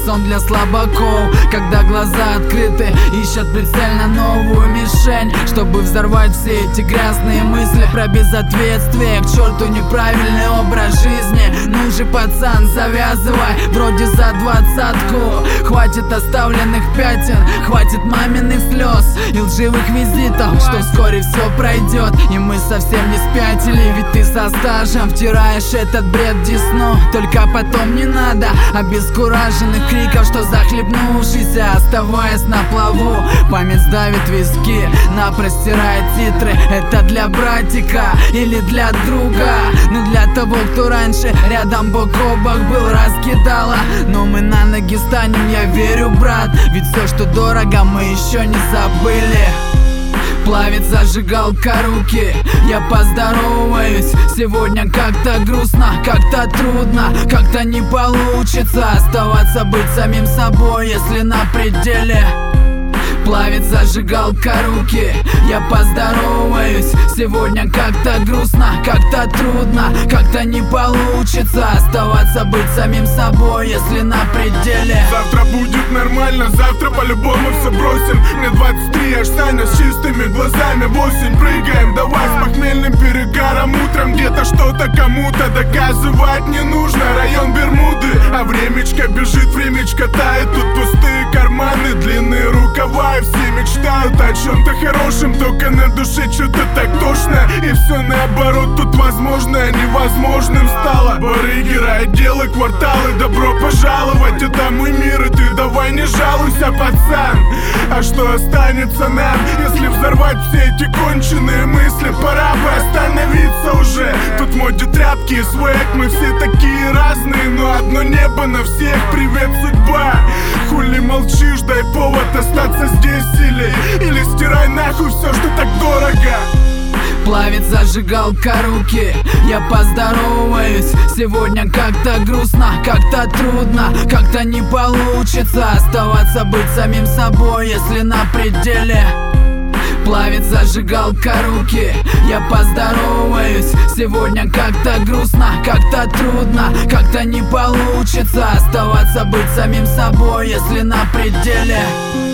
сон для слабаков, когда глаза открыты, ищут прицельно новую мишень, чтобы взорвать все эти грязные мысли про безответствие. К черту неправильный образ жизни. Ну же, пацан, завязывай, вроде за 20-ку. Хватит оставленных пятен, хватит маминых слез и лживых визитов, что вскоре все пройдет, и мы совсем не спятили. Ведь ты со стажем втираешь этот бред в десну. Только потом не надо обескураженных криков, что захлебнувшийся, оставаясь на плаву, память сдавит виски, напрочь стирает титры. Это для братика или для друга? Ну для того, кто раньше рядом бок о бок был, раскидала. Но мы на ноги станем, я верю, брат, ведь все, что дорого, мы еще не забыли. Плавит зажигалка руки, я поздороваюсь. Сегодня как-то грустно, как-то трудно, как-то не получится оставаться, быть самим собой, если на пределе. Плавит зажигалка руки, я поздороваюсь. Сегодня как-то грустно, как-то трудно, как-то не получится оставаться, быть самим собой, если на пределе. Завтра будет нормально, завтра по-любому все бросим. Мне 23, аж Саня с чистыми глазами. 8, прыгаем, давай с похмельным перегаром. Утром где-то что-то кому-то доказывать не нужно. Район Бермуды, а времечко бежит, времечко тает. Тут пустые карманы, длинные рукава, и все мечтают о чем-то хорошем, только на душе что-то так тошно. И все наоборот, тут возможное невозможным стало. Барыги, райотделы, кварталы, добро пожаловать. Это мой мир, и ты давай не жалуйся, пацан. А что останется нам, если взорвать все эти конченые мысли? Пора бы остановиться уже. Тут модят тряпки и свек, мы все такие разные, но одно небо на всех. Привет, судьба. Хули молчишь, дай повод остаться здесь или стирай нахуй все, что так дорого. Плавит зажигалка руки, я поздороваюсь. Сегодня как-то грустно, как-то трудно, как-то не получится оставаться, быть самим собой, если на пределе. Плавит зажигалка руки, я поздороваюсь. Сегодня как-то грустно, как-то трудно, как-то не получится оставаться, быть самим собой, если на пределе.